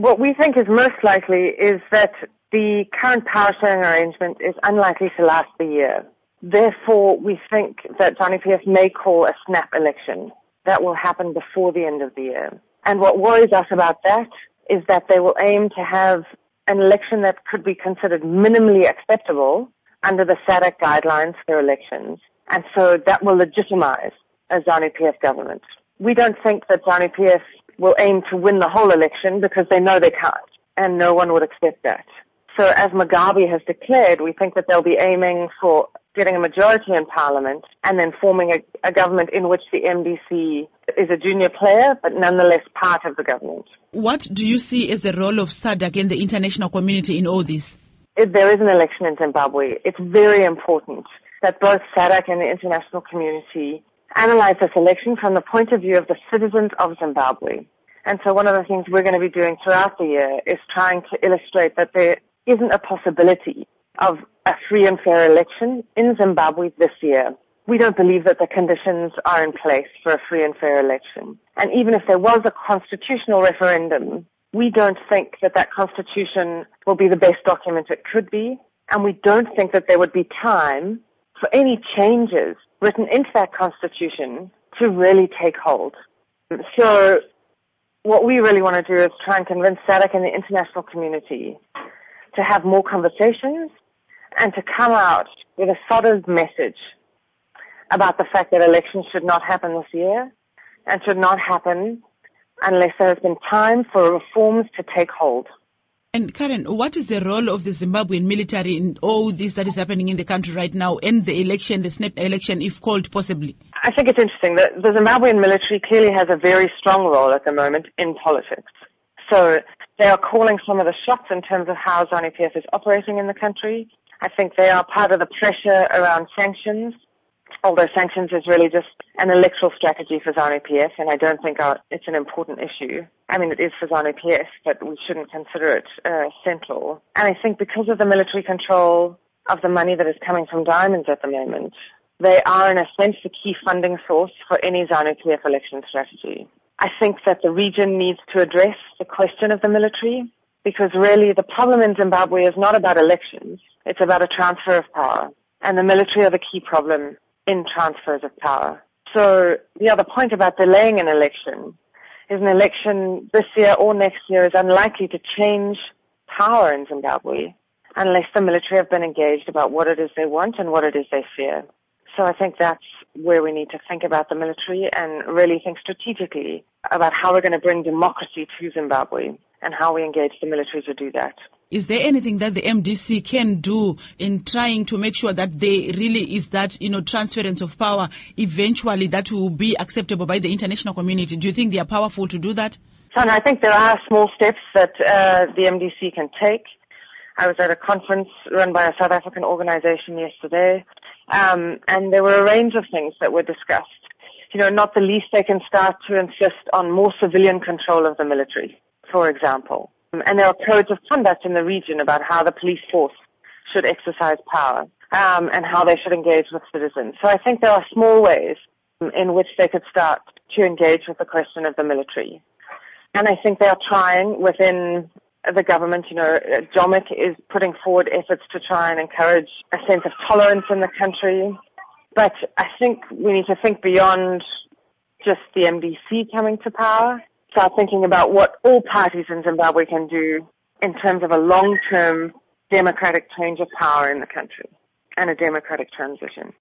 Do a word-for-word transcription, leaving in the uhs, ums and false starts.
What we think is most likely is that the current power sharing arrangement is unlikely to last the year. Therefore, we think that ZANU-P F may call a snap election that will happen before the end of the year. And what worries us about that is that they will aim to have an election that could be considered minimally acceptable under the S A D C guidelines for elections. And so that will legitimize a ZANU-P F government. We don't think that ZANU-P F will aim to win the whole election because they know they can't, and no one would accept that. So as Mugabe has declared, we think that they'll be aiming for getting a majority in parliament and then forming a, a government in which the M D C is a junior player, but nonetheless part of the government. What do you see as the role of S A D C and the international community in all this? If there is an election in Zimbabwe, it's very important that both S A D C and the international community analyze this election from the point of view of the citizens of Zimbabwe. And so one of the things we're going to be doing throughout the year is trying to illustrate that there isn't a possibility of a free and fair election in Zimbabwe this year. We don't believe that the conditions are in place for a free and fair election. And even if there was a constitutional referendum, we don't think that that constitution will be the best document it could be. And we don't think that there would be time for any changes written into that constitution to really take hold. So what we really want to do is try and convince S A D C and the international community to have more conversations and to come out with a solid message about the fact that elections should not happen this year and should not happen unless there has been time for reforms to take hold. And Karen, what is the role of the Zimbabwean military in all this that is happening in the country right now and the election, the snap election, if called possibly? I think it's interesting that the Zimbabwean military clearly has a very strong role at the moment in politics. So they are calling some of the shots in terms of how ZANU-P F is operating in the country. I think they are part of the pressure around sanctions, although sanctions is really just an electoral strategy for ZANU-P F, and I don't think our, it's an important issue. I mean, it is for ZANU-P F, but we shouldn't consider it uh, central. And I think because of the military control of the money that is coming from diamonds at the moment, they are, in a sense, the key funding source for any ZANU-P F election strategy. I think that the region needs to address the question of the military, because really the problem in Zimbabwe is not about elections. It's about a transfer of power. And the military are the key problem in transfers of power. So the other point about delaying an election is an election this year or next year is unlikely to change power in Zimbabwe unless the military have been engaged about what it is they want and what it is they fear. So I think that's where we need to think about the military and really think strategically about how we're going to bring democracy to Zimbabwe and how we engage the military to do that. Is there anything that the M D C can do in trying to make sure that there really is that, you know, transference of power eventually that will be acceptable by the international community? Do you think they are powerful to do that? So I think there are small steps that uh, the M D C can take. I was at a conference run by a South African organization yesterday, um, and there were a range of things that were discussed. You know, not the least, they can start to insist on more civilian control of the military, for example. And there are codes of conduct in the region about how the police force should exercise power um, and how they should engage with citizens. So I think there are small ways in which they could start to engage with the question of the military. And I think they are trying within the government. You know, J O M I C is putting forward efforts to try and encourage a sense of tolerance in the country. But I think we need to think beyond just the M D C coming to power. Start thinking about what all parties in Zimbabwe can do in terms of a long-term democratic change of power in the country and a democratic transition.